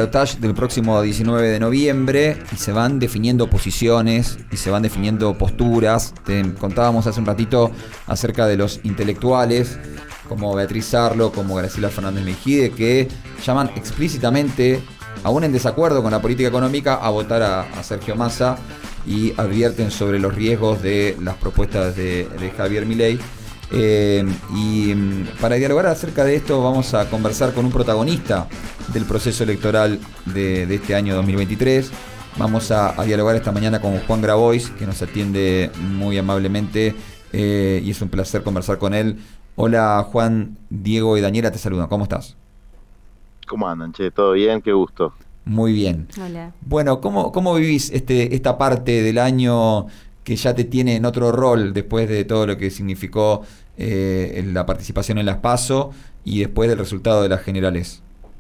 balotaje del próximo 19 de noviembre y se van definiendo posiciones y se van definiendo posturas. Te contábamos hace un ratito acerca de los intelectuales como Beatriz Sarlo, como Graciela Fernández Mejide, que llaman explícitamente, aún en desacuerdo con la política económica, a votar a Sergio Massa y advierten sobre los riesgos de las propuestas de Javier Milei. Y para dialogar acerca de esto vamos a conversar con un protagonista del proceso electoral de este año 2023. Vamos a dialogar esta mañana con Juan Grabois, que nos atiende muy amablemente, y es un placer conversar con él. Hola Juan, Diego y Daniela te saludan, ¿cómo estás? ¿Cómo andan, che? ¿Todo bien? Qué gusto. Muy bien. Hola. Bueno, ¿cómo vivís esta parte del año que ya te tiene en otro rol después de todo lo que significó la participación en las PASO y después del resultado de las generales?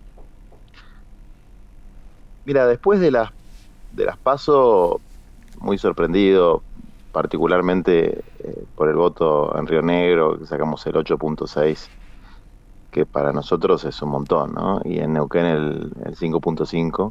Mira, después de las PASO, muy sorprendido, particularmente por el voto en Río Negro, que sacamos el 8.6, que para nosotros es un montón, ¿no? Y en Neuquén el 5.5,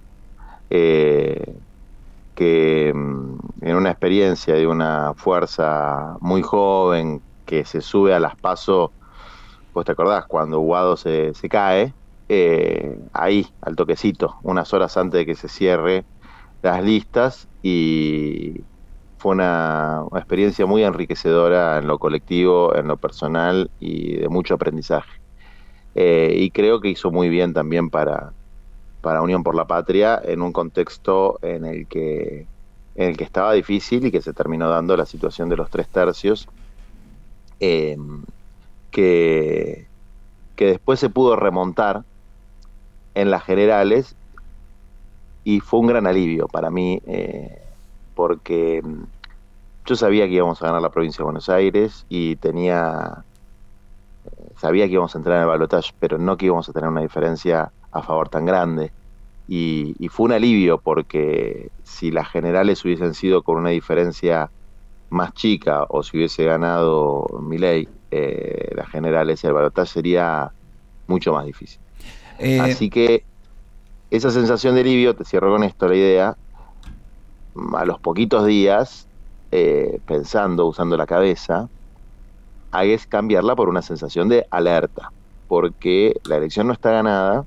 que en una experiencia de una fuerza muy joven que se sube a las PASO, vos te acordás, cuando Guado se cae, ahí, al toquecito, unas horas antes de que se cierre las listas, y fue una experiencia muy enriquecedora en lo colectivo, en lo personal y de mucho aprendizaje. Y creo que hizo muy bien también para Unión por la Patria en un contexto en el que estaba difícil y que se terminó dando la situación de los 3/3, que después se pudo remontar en las generales, y fue un gran alivio para mí, porque yo sabía que íbamos a ganar la provincia de Buenos Aires y sabía que íbamos a entrar en el balotaje, pero no que íbamos a tener una diferencia a favor tan grande. Y fue un alivio, porque si las generales hubiesen sido con una diferencia más chica, o si hubiese ganado Milei las generales, el balotaje sería mucho más difícil. Así que esa sensación de alivio, te cierro con esto la idea, a los poquitos días, pensando, usando la cabeza, es cambiarla por una sensación de alerta, porque la elección no está ganada.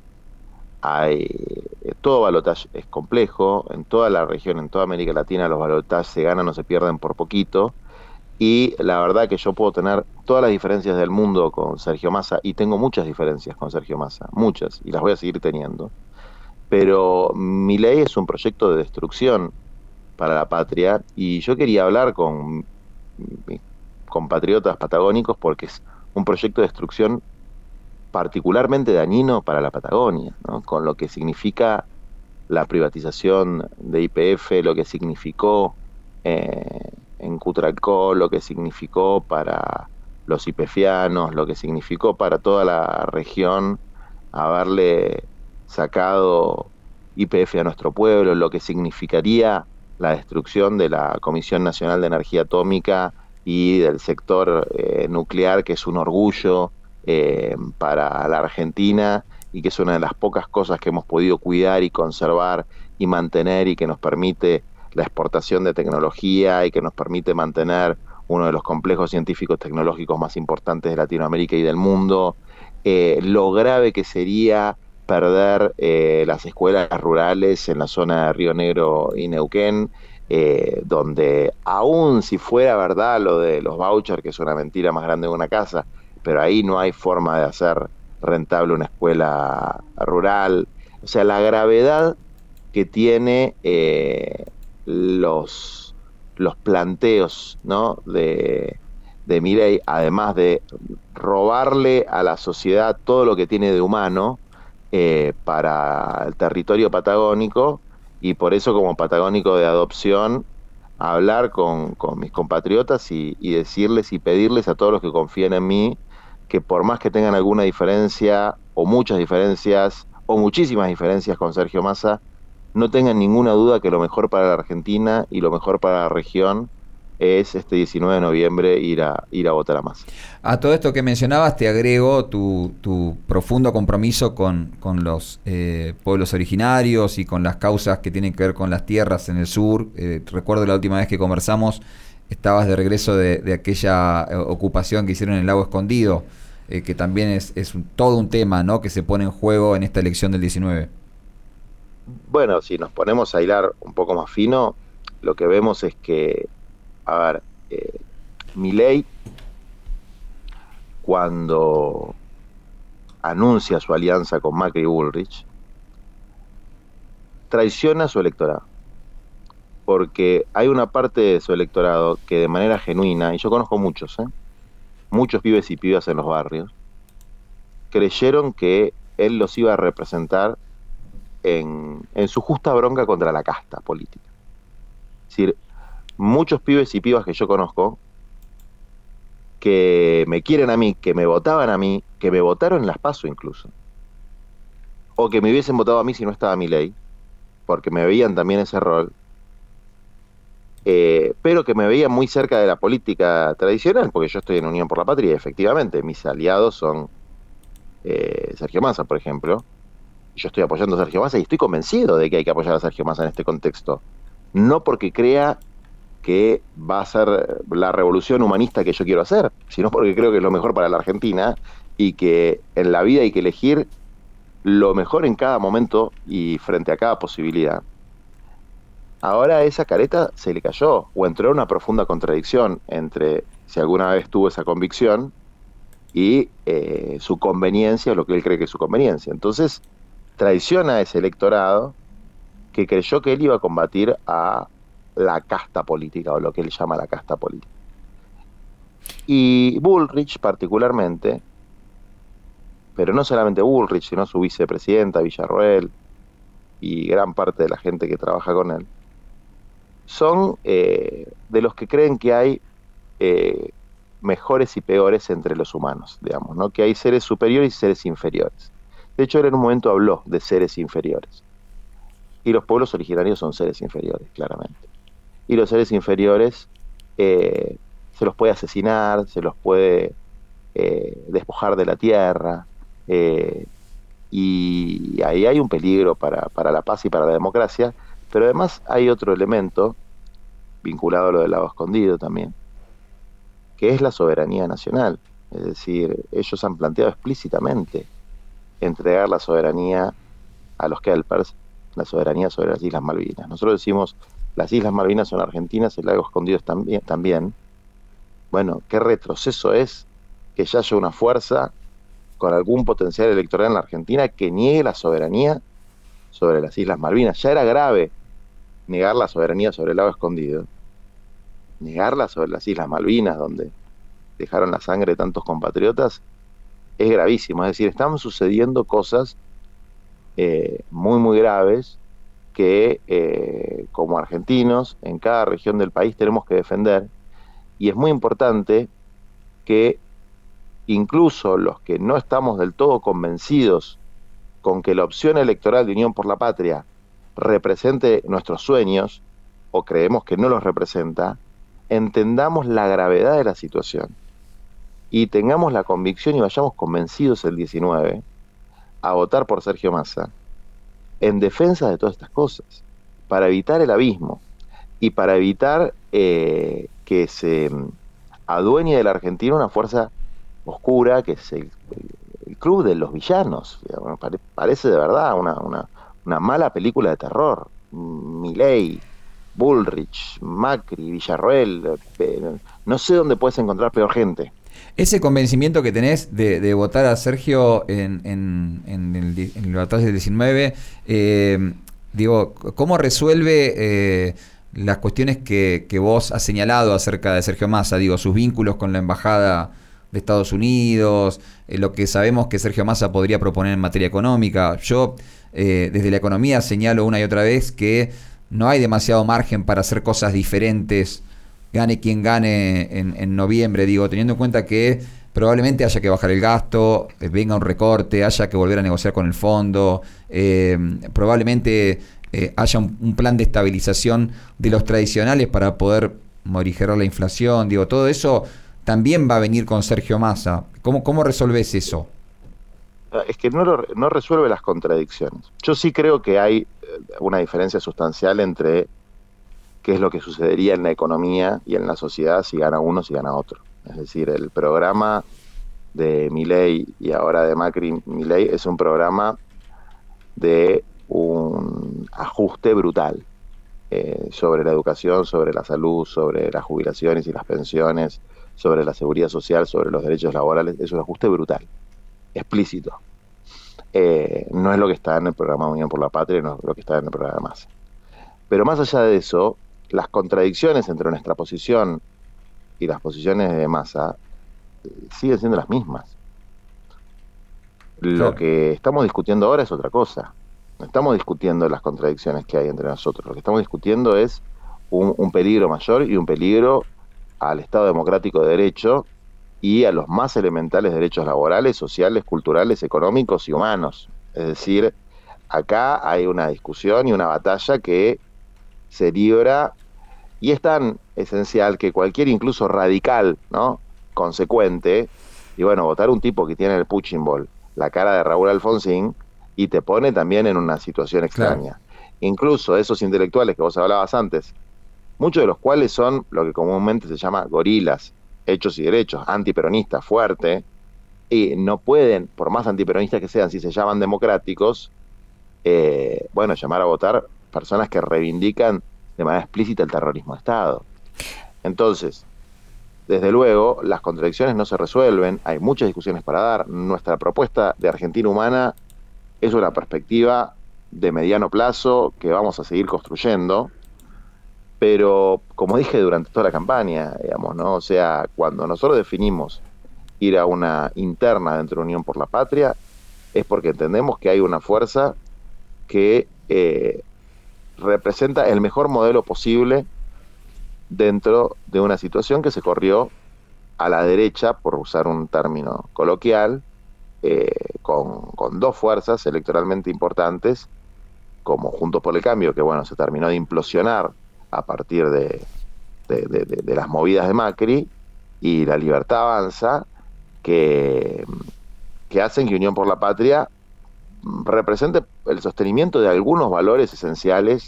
Todo balotaje es complejo, en toda la región, en toda América Latina los balotajes se ganan o se pierden por poquito, y la verdad que yo puedo tener todas las diferencias del mundo con Sergio Massa, y tengo muchas diferencias con Sergio Massa, muchas, y las voy a seguir teniendo, pero Milei es un proyecto de destrucción para la patria, y yo quería hablar con mis compatriotas patagónicos porque es un proyecto de destrucción particularmente dañino para la Patagonia, ¿no? Con lo que significa la privatización de YPF, lo que significó en Cutralcó, lo que significó para los YPFianos, lo que significó para toda la región haberle sacado YPF a nuestro pueblo, lo que significaría la destrucción de la Comisión Nacional de Energía Atómica y del sector nuclear, que es un orgullo para la Argentina, y que es una de las pocas cosas que hemos podido cuidar y conservar y mantener, y que nos permite la exportación de tecnología y que nos permite mantener uno de los complejos científicos tecnológicos más importantes de Latinoamérica y del mundo. Lo grave que sería perder las escuelas rurales en la zona de Río Negro y Neuquén, donde, aún si fuera verdad lo de los vouchers, que es una mentira más grande que una casa, pero ahí no hay forma de hacer rentable una escuela rural. O sea, la gravedad que tiene los planteos, ¿no?, de Milei, además de robarle a la sociedad todo lo que tiene de humano para el territorio patagónico, y por eso, como patagónico de adopción, hablar con mis compatriotas y decirles y pedirles a todos los que confían en mí que, por más que tengan alguna diferencia, o muchas diferencias, o muchísimas diferencias con Sergio Massa, no tengan ninguna duda que lo mejor para la Argentina y lo mejor para la región es este 19 de noviembre ir a votar a Massa. A todo esto que mencionabas te agrego tu profundo compromiso con los pueblos originarios y con las causas que tienen que ver con las tierras en el sur. Recuerdo la última vez que conversamos, estabas de regreso de aquella ocupación que hicieron en el Lago Escondido, que también es todo un tema, ¿no?, que se pone en juego en esta elección del 19. Bueno, si nos ponemos a hilar un poco más fino, lo que vemos es que, a ver, Milei, cuando anuncia su alianza con Macri y Bullrich, traiciona a su electorado, porque hay una parte de su electorado que de manera genuina, y yo conozco muchos, muchos pibes y pibas en los barrios, creyeron que él los iba a representar en su justa bronca contra la casta política. Es decir, muchos pibes y pibas que yo conozco, que me quieren a mí, que me votaban a mí, que me votaron en las PASO incluso, o que me hubiesen votado a mí si no estaba Milei, porque me veían también ese rol, pero que me veían muy cerca de la política tradicional, porque yo estoy en Unión por la Patria y efectivamente mis aliados son Sergio Massa, por ejemplo. Yo estoy apoyando a Sergio Massa y estoy convencido de que hay que apoyar a Sergio Massa en este contexto. No porque crea que va a ser la revolución humanista que yo quiero hacer, sino porque creo que es lo mejor para la Argentina y que en la vida hay que elegir lo mejor en cada momento y frente a cada posibilidad. Ahora esa careta se le cayó o entró en una profunda contradicción entre si alguna vez tuvo esa convicción y su conveniencia o lo que él cree que es su conveniencia. Entonces traiciona a ese electorado que creyó que él iba a combatir a la casta política, o lo que él llama la casta política. Y Bullrich particularmente, pero no solamente Bullrich, sino su vicepresidenta Villarroel y gran parte de la gente que trabaja con él, son de los que creen que hay mejores y peores entre los humanos, digamos, ¿no? Que hay seres superiores y seres inferiores. De hecho, él en un momento habló de seres inferiores. Y los pueblos originarios son seres inferiores, claramente. Y los seres inferiores se los puede asesinar, se los puede despojar de la tierra, y ahí hay un peligro para la paz y para la democracia, pero además hay otro elemento vinculado a lo del Lago Escondido también, que es la soberanía nacional. Es decir, ellos han planteado explícitamente entregar la soberanía a los kelpers, la soberanía sobre las Islas Malvinas. Nosotros decimos, las Islas Malvinas son argentinas, el Lago Escondido también. Bueno, qué retroceso es que ya haya una fuerza con algún potencial electoral en la Argentina que niegue la soberanía sobre las Islas Malvinas. Ya era grave negar la soberanía sobre el Lago Escondido. Negarla sobre las Islas Malvinas, donde dejaron la sangre de tantos compatriotas, es gravísimo. Es decir, están sucediendo cosas muy, muy graves que como argentinos en cada región del país tenemos que defender, y es muy importante que incluso los que no estamos del todo convencidos con que la opción electoral de Unión por la Patria represente nuestros sueños, o creemos que no los representa, entendamos la gravedad de la situación y tengamos la convicción y vayamos convencidos el 19 a votar por Sergio Massa en defensa de todas estas cosas, para evitar el abismo y para evitar que se adueñe de la Argentina una fuerza oscura que es el club de los villanos. Parece de verdad una mala película de terror. Milei, Bullrich, Macri, Villarroel, no sé dónde puedes encontrar peor gente. Ese convencimiento que tenés de votar a Sergio en la batalla del 19, digo, ¿cómo resuelve las cuestiones que vos has señalado acerca de Sergio Massa? Digo, sus vínculos con la embajada de Estados Unidos, lo que sabemos que Sergio Massa podría proponer en materia económica. Yo, desde la economía, señalo una y otra vez que no hay demasiado margen para hacer cosas diferentes, gane quien gane en noviembre, digo, teniendo en cuenta que probablemente haya que bajar el gasto, venga un recorte, haya que volver a negociar con el fondo, probablemente haya un plan de estabilización de los tradicionales para poder morigerar la inflación, digo, todo eso también va a venir con Sergio Massa. ¿Cómo resolvés eso? Es que no resuelve las contradicciones. Yo sí creo que hay una diferencia sustancial entre qué es lo que sucedería en la economía y en la sociedad si gana uno, si gana otro. Es decir, el programa de Milei y ahora de Macri-Milei es un programa de un ajuste brutal sobre la educación, sobre la salud, sobre las jubilaciones y las pensiones, sobre la seguridad social, sobre los derechos laborales. Es un ajuste brutal, explícito. No es lo que está en el programa de Unión por la Patria, no es lo que está en el programa de Massa. Pero más allá de eso, las contradicciones entre nuestra posición y las posiciones de Massa siguen siendo las mismas. Claro. Lo que estamos discutiendo ahora es otra cosa. No estamos discutiendo las contradicciones que hay entre nosotros. Lo que estamos discutiendo es un peligro mayor y un peligro al Estado democrático de derecho y a los más elementales derechos laborales, sociales, culturales, económicos y humanos. Es decir, acá hay una discusión y una batalla que se libra y es tan esencial que cualquier incluso radical, ¿no?, consecuente, y bueno, votar un tipo que tiene el punching ball, la cara de Raúl Alfonsín, y te pone también en una situación extraña. Claro. Incluso esos intelectuales que vos hablabas antes, muchos de los cuales son lo que comúnmente se llama gorilas, hechos y derechos, antiperonistas, fuerte, y no pueden, por más antiperonistas que sean, si se llaman democráticos, llamar a votar personas que reivindican de manera explícita el terrorismo de Estado. Entonces, desde luego, las contradicciones no se resuelven, hay muchas discusiones para dar. Nuestra propuesta de Argentina Humana es una perspectiva de mediano plazo que vamos a seguir construyendo, pero como dije durante toda la campaña, digamos, ¿no? O sea, cuando nosotros definimos ir a una interna dentro de Unión por la Patria, es porque entendemos que hay una fuerza que representa el mejor modelo posible dentro de una situación que se corrió a la derecha, por usar un término coloquial, con dos fuerzas electoralmente importantes, como Juntos por el Cambio, que bueno, se terminó de implosionar a partir de las movidas de Macri, y La Libertad Avanza, que hacen que Unión por la Patria represente el sostenimiento de algunos valores esenciales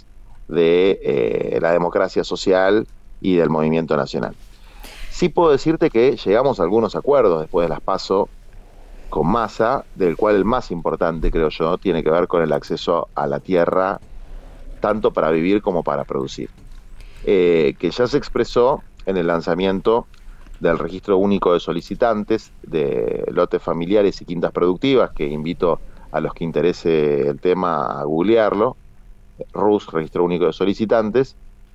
de la democracia social y del movimiento nacional. Sí puedo decirte que llegamos a algunos acuerdos después de las PASO con Massa, del cual el más importante, creo yo, tiene que ver con el acceso a la tierra, tanto para vivir como para producir, que ya se expresó en el lanzamiento del registro único de solicitantes de lotes familiares y quintas productivas, que invito a los que interese el tema a googlearlo. RUS, registro único de solicitantes.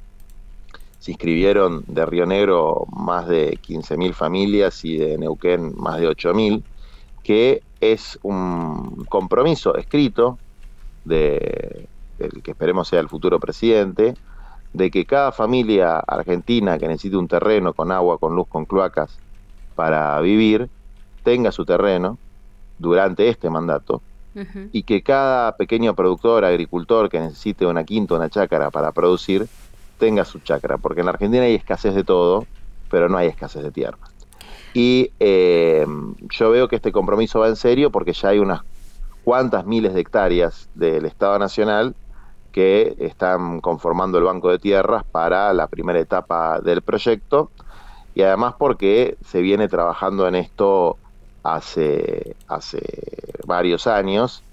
Se inscribieron de Río Negro más de 15.000 familias y de Neuquén más de 8.000, que es un compromiso escrito del que esperemos sea el futuro presidente, de que cada familia argentina que necesite un terreno con agua, con luz, con cloacas para vivir, tenga su terreno durante este mandato, y que cada pequeño productor, agricultor que necesite una quinta, una chácara para producir, tenga su chácara, porque en la Argentina hay escasez de todo, pero no hay escasez de tierra. Y yo veo que este compromiso va en serio, porque ya hay unas cuantas miles de hectáreas del Estado Nacional que están conformando el banco de tierras para la primera etapa del proyecto, y además porque se viene trabajando en esto hace varios años.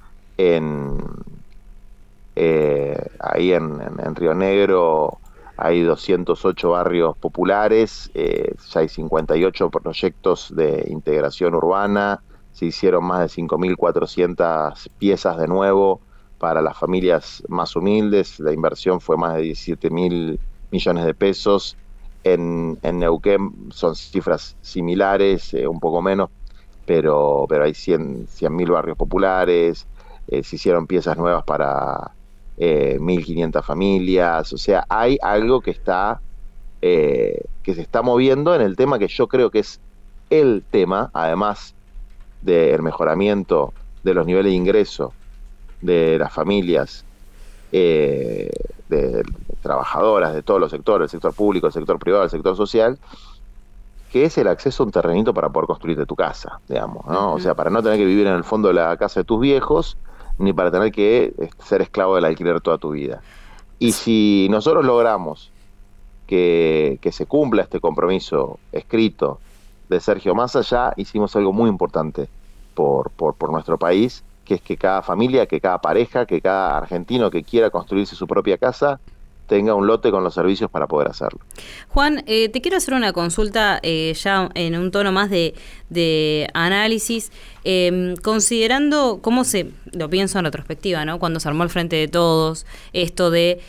Ahí en Río Negro hay 208 barrios populares, ya hay 58 proyectos de integración urbana, se hicieron más de 5.400 piezas de nuevo para las familias más humildes, la inversión fue más de 17.000 millones de pesos. En Neuquén son cifras similares, un poco menos, pero hay 100.000 barrios populares, se hicieron piezas nuevas para 1.500 familias. O sea, hay algo que se está moviendo en el tema que yo creo que es el tema, además del mejoramiento de los niveles de ingreso de las familias, de trabajadoras de todos los sectores, el sector público, el sector privado, el sector social, que es el acceso a un terrenito para poder construirte tu casa, digamos, ¿no? O sea, para no tener que vivir en el fondo de la casa de tus viejos, ni para tener que ser esclavo del alquiler toda tu vida. Y si nosotros logramos que se cumpla este compromiso escrito de Sergio Massa, ya hicimos algo muy importante por nuestro país, que es que cada familia, que cada pareja, que cada argentino que quiera construirse su propia casa tenga un lote con los servicios para poder hacerlo. Juan, te quiero hacer una consulta ya en un tono más de análisis, considerando cómo lo pienso en retrospectiva, ¿no? Cuando se armó el Frente de Todos, esto de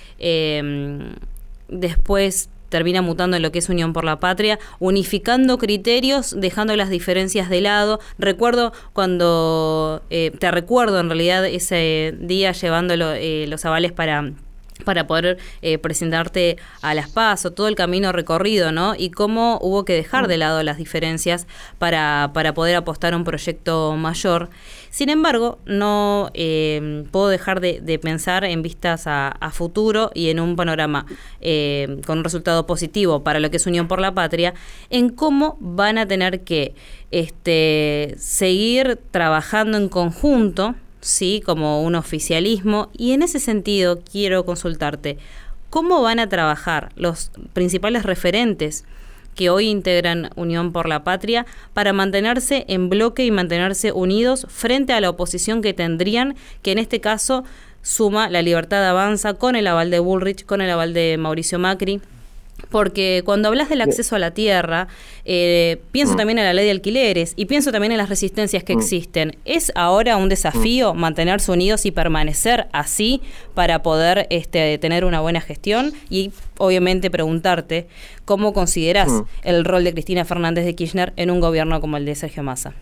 después termina mutando en lo que es Unión por la Patria, unificando criterios, dejando las diferencias de lado. Recuerdo cuando, te recuerdo en realidad ese día llevando los avales para poder presentarte a las PASO, todo el camino recorrido, ¿no? Y cómo hubo que dejar de lado las diferencias para poder apostar a un proyecto mayor. Sin embargo, no puedo dejar de pensar en vistas a futuro y en un panorama con un resultado positivo para lo que es Unión por la Patria, en cómo van a tener que seguir trabajando en conjunto, sí, como un oficialismo, y en ese sentido quiero consultarte, ¿cómo van a trabajar los principales referentes que hoy integran Unión por la Patria para mantenerse en bloque y mantenerse unidos frente a la oposición que tendrían, que en este caso suma La Libertad Avanza con el aval de Bullrich, con el aval de Mauricio Macri? Porque cuando hablas del acceso a la tierra, pienso también en la ley de alquileres y pienso también en las resistencias que existen. ¿Es ahora un desafío mantenerse unidos y permanecer así para poder tener una buena gestión? Y obviamente preguntarte cómo considerás el rol de Cristina Fernández de Kirchner en un gobierno como el de Sergio Massa.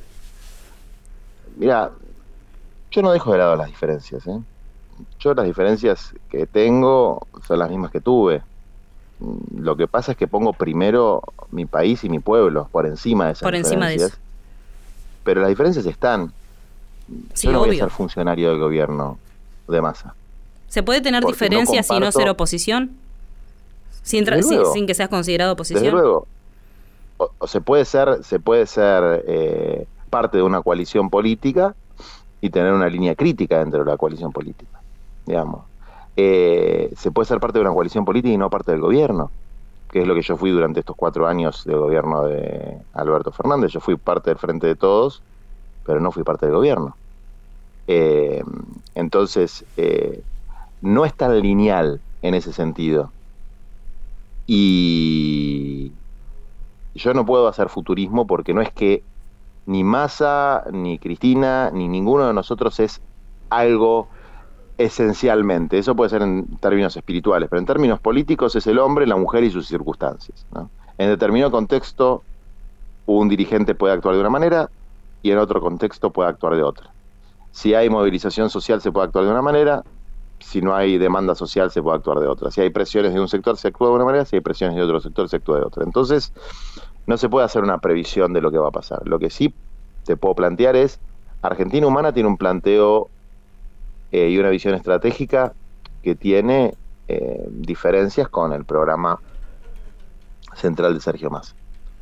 Mira, yo no dejo de lado las diferencias, ¿eh? Yo las diferencias que tengo son las mismas que tuve. Lo que pasa es que pongo primero mi país y mi pueblo por encima de esas diferencias. De eso. Pero las diferencias están. Sí, yo no obvio. voy a ser funcionario del gobierno de Massa. ¿Se puede tener diferencias y no ser oposición? Sin que seas considerado oposición. Desde luego. O se puede ser parte de una coalición política y tener una línea crítica dentro de la coalición política, digamos. Se puede ser parte de una coalición política y no parte del gobierno, que es lo que yo fui durante estos 4 años de gobierno de Alberto Fernández. Yo fui parte del Frente de Todos, pero no fui parte del gobierno. Entonces, no es tan lineal en ese sentido. Y yo no puedo hacer futurismo porque no es que ni Massa, ni Cristina, ni ninguno de nosotros es algo esencialmente. Eso puede ser en términos espirituales, pero en términos políticos es el hombre, la mujer y sus circunstancias, ¿no? En determinado contexto un dirigente puede actuar de una manera y en otro contexto puede actuar de otra. Si hay movilización social se puede actuar de una manera, si no hay demanda social se puede actuar de otra. Si hay presiones de un sector se actúa de una manera, si hay presiones de otro sector se actúa de otra. Entonces no se puede hacer una previsión de lo que va a pasar. Lo que sí te puedo plantear es, Argentina Humana tiene un planteo y una visión estratégica que tiene diferencias con el programa central de Sergio Massa.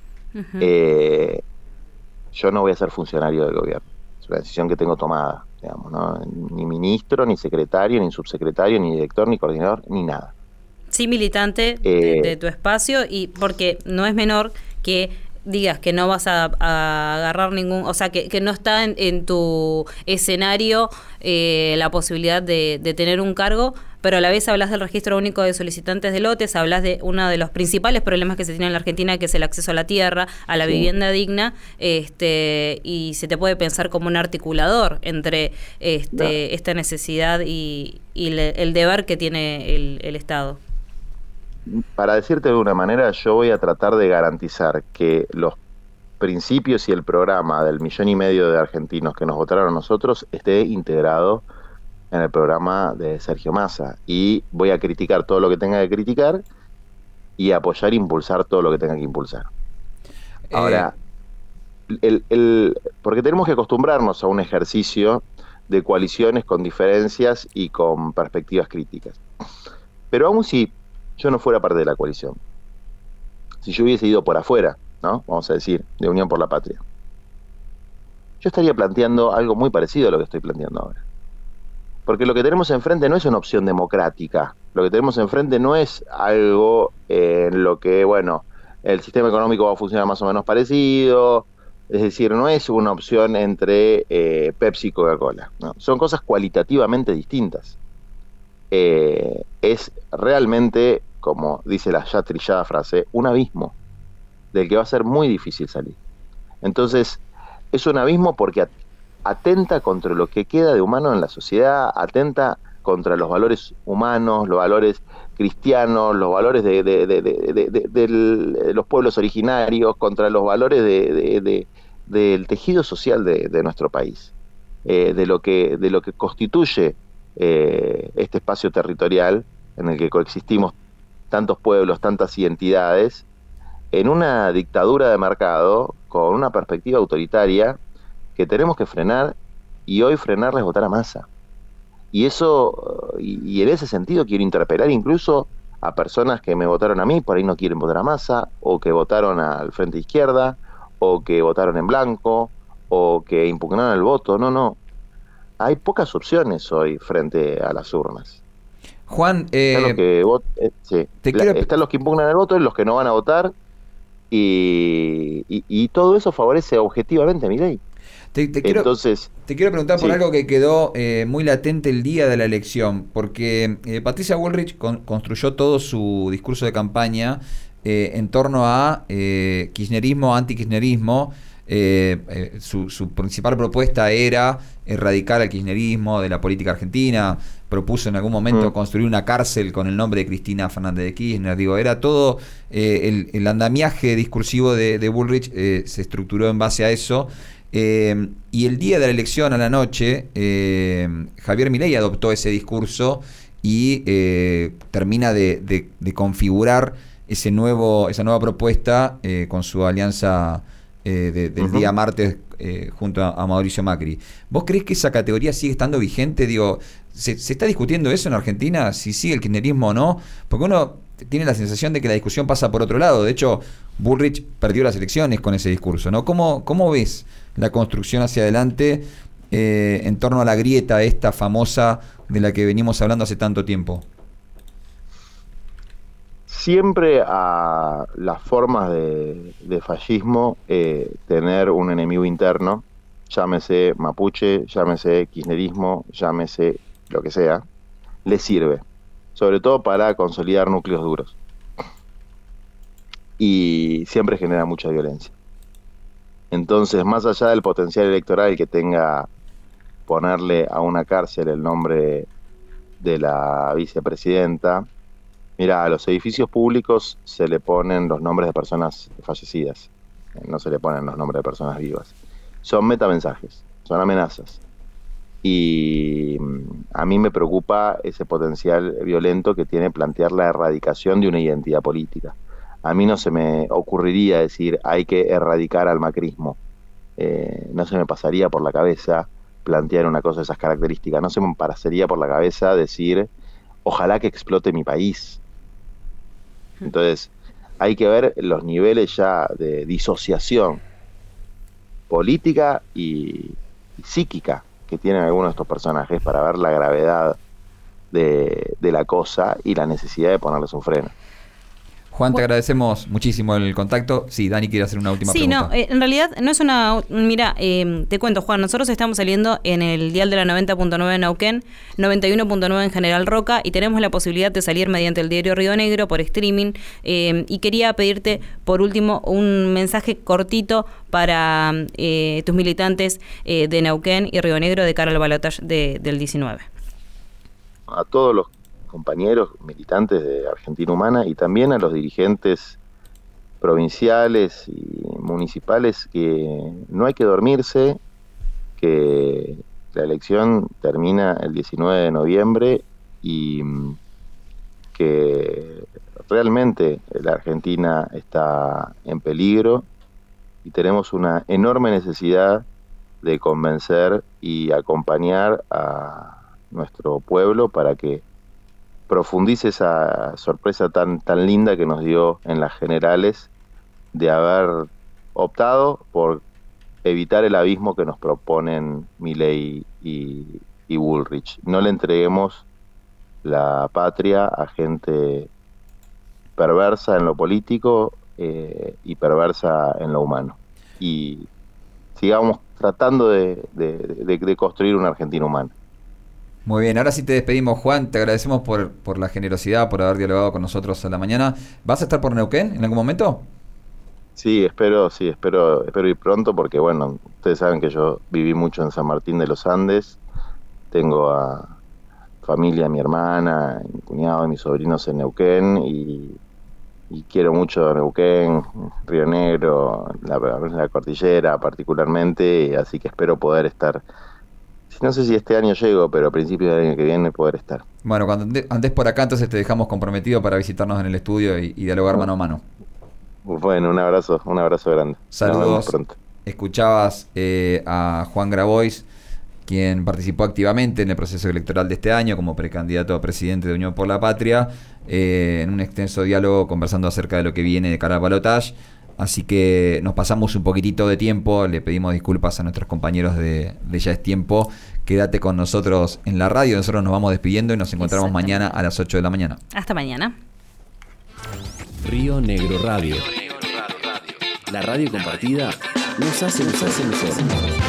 Yo no voy a ser funcionario del gobierno. Es una decisión que tengo tomada, digamos, ¿no? Ni ministro, ni secretario, ni subsecretario, ni director, ni coordinador, ni nada. Sí, militante de tu espacio, y porque no es menor que digas que no vas a agarrar ningún, o sea, que no está en tu escenario la posibilidad de tener un cargo, pero a la vez hablas del registro único de solicitantes de lotes, hablas de uno de los principales problemas que se tiene en la Argentina, que es el acceso a la tierra, a la vivienda digna, y se te puede pensar como un articulador entre esta necesidad y el deber que tiene el Estado. Para decirte de una manera, yo voy a tratar de garantizar que los principios y el programa del 1,5 millones de argentinos que nos votaron a nosotros esté integrado en el programa de Sergio Massa. Y voy a criticar todo lo que tenga que criticar y apoyar e impulsar todo lo que tenga que impulsar. Ahora, porque tenemos que acostumbrarnos a un ejercicio de coaliciones con diferencias y con perspectivas críticas. Pero aún si yo no fuera parte de la coalición, si yo hubiese ido por afuera, ¿no? Vamos a decir, de Unión por la Patria, yo estaría planteando algo muy parecido a lo que estoy planteando ahora. Porque lo que tenemos enfrente no es una opción democrática. Lo que tenemos enfrente no es algo en lo que, bueno, el sistema económico va a funcionar más o menos parecido. Es decir, no es una opción entre Pepsi y Coca-Cola, ¿no? Son cosas cualitativamente distintas. Es realmente, como dice la ya trillada frase, un abismo del que va a ser muy difícil salir. Entonces, es un abismo porque atenta contra lo que queda de humano en la sociedad, atenta contra los valores humanos, los valores cristianos, los valores de los pueblos originarios, contra los valores del tejido social de nuestro país, de lo que constituye este espacio territorial en el que coexistimos tantos pueblos, tantas identidades, en una dictadura de mercado con una perspectiva autoritaria que tenemos que frenar, y hoy frenarla es votar a Massa. Y eso, y en ese sentido quiero interpelar incluso a personas que me votaron a mí, por ahí no quieren votar a Massa, o que votaron al Frente Izquierda, o que votaron en blanco, o que impugnaron el voto. No. Hay pocas opciones hoy frente a las urnas. Juan, están los que impugnan el voto y los que no van a votar, y todo eso favorece objetivamente a Milei. Te quiero preguntar por algo que quedó muy latente el día de la elección, porque Patricia Bullrich construyó todo su discurso de campaña en torno a kirchnerismo, anti-kirchnerismo. Su principal propuesta era erradicar al kirchnerismo de la política argentina. Propuso en algún momento construir una cárcel con el nombre de Cristina Fernández de Kirchner. Era todo el andamiaje discursivo de Bullrich se estructuró en base a eso. Y el día de la elección a la noche, Javier Milei adoptó ese discurso y termina de configurar esa nueva propuesta con su alianza del día martes junto a Mauricio Macri. ¿Vos creés que esa categoría sigue estando vigente? ¿Se está discutiendo eso en Argentina? Si sigue el kirchnerismo o no, porque uno tiene la sensación de que la discusión pasa por otro lado. De hecho, Bullrich perdió las elecciones con ese discurso, ¿no? ¿Cómo ves la construcción hacia adelante en torno a la grieta esta famosa de la que venimos hablando hace tanto tiempo? Siempre a las formas de fascismo tener un enemigo interno, llámese mapuche, llámese kirchnerismo, llámese lo que sea, le sirve, sobre todo para consolidar núcleos duros. Y siempre genera mucha violencia. Entonces, más allá del potencial electoral que tenga ponerle a una cárcel el nombre de la vicepresidenta, mira, a los edificios públicos se le ponen los nombres de personas fallecidas, no se le ponen los nombres de personas vivas. Son metamensajes, son amenazas. Y a mí me preocupa ese potencial violento que tiene plantear la erradicación de una identidad política. A mí no se me ocurriría decir hay que erradicar al macrismo. No se me pasaría por la cabeza plantear una cosa de esas características. No se me pasaría por la cabeza decir ojalá que explote mi país. Entonces hay que ver los niveles ya de disociación política y psíquica que tienen algunos de estos personajes para ver la gravedad de la cosa y la necesidad de ponerles un freno. Juan, te agradecemos muchísimo el contacto. Sí, Dani quiere hacer una última pregunta. Sí, no, en realidad no es una... Mira, te cuento, Juan, nosotros estamos saliendo en el dial de la 90.9 en Neuquén, 91.9 en General Roca, y tenemos la posibilidad de salir mediante el diario Río Negro por streaming. Y quería pedirte, por último, un mensaje cortito para tus militantes de Neuquén y Río Negro de cara al balotaje del 19. A todos los compañeros militantes de Argentina Humana y también a los dirigentes provinciales y municipales que no hay que dormirse, que la elección termina el 19 de noviembre y que realmente la Argentina está en peligro y tenemos una enorme necesidad de convencer y acompañar a nuestro pueblo para que profundice esa sorpresa tan linda que nos dio en las generales de haber optado por evitar el abismo que nos proponen Milei y Bullrich. No le entreguemos la patria a gente perversa en lo político y perversa en lo humano. Y sigamos tratando de construir una Argentina humana. Muy bien, ahora sí te despedimos, Juan. Te agradecemos por la generosidad, por haber dialogado con nosotros a la mañana. ¿Vas a estar por Neuquén en algún momento? Sí, espero ir pronto porque, bueno, ustedes saben que yo viví mucho en San Martín de los Andes. Tengo a familia, mi hermana, mi cuñado y mis sobrinos en Neuquén y quiero mucho Neuquén, Río Negro, la cordillera particularmente, así que espero poder estar. No sé si este año llego, pero a principios del año que viene poder estar. Bueno, cuando andes por acá, entonces te dejamos comprometido para visitarnos en el estudio y dialogar mano a mano. Bueno, un abrazo grande. Saludos. Nos vemos pronto. Escuchabas a Juan Grabois, quien participó activamente en el proceso electoral de este año como precandidato a presidente de Unión por la Patria, en un extenso diálogo conversando acerca de lo que viene de cara al balotaje. Así que nos pasamos un poquitito de tiempo, le pedimos disculpas a nuestros compañeros de Ya es Tiempo. Quédate con nosotros en la radio, nosotros nos vamos despidiendo y nos encontramos mañana a las 8 de la mañana. Hasta mañana. Río Negro Radio. La radio compartida nos hace mejor.